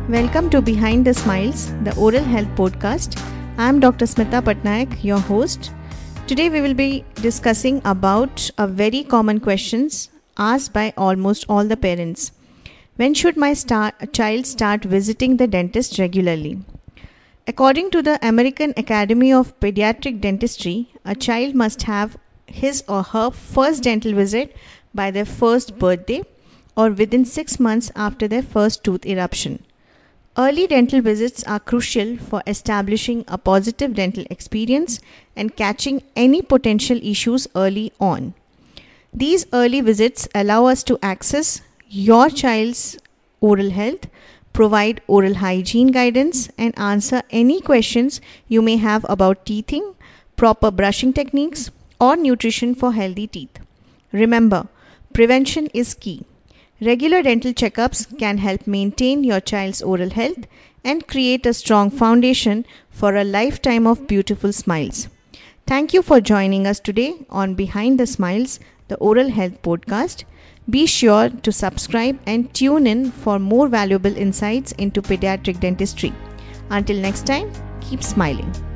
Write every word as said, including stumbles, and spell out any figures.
Welcome to Behind the Smiles, the Oral Health Podcast. I am Doctor Smita Patnaik, your host. Today we will be discussing about a very common questions asked by almost all the parents. When should my start, child start visiting the dentist regularly? According to the American Academy of Pediatric Dentistry, a child must have his or her first dental visit by their first birthday or within six months after their first tooth eruption. Early dental visits are crucial for establishing a positive dental experience and catching any potential issues early on. These early visits allow us to access your child's oral health, provide oral hygiene guidance, and answer any questions you may have about teething, proper brushing techniques, or nutrition for healthy teeth. Remember, prevention is key. Regular dental checkups can help maintain your child's oral health and create a strong foundation for a lifetime of beautiful smiles. Thank you for joining us today on Behind the Smiles, the Oral Health Podcast. Be sure to subscribe and tune in for more valuable insights into pediatric dentistry. Until next time, keep smiling.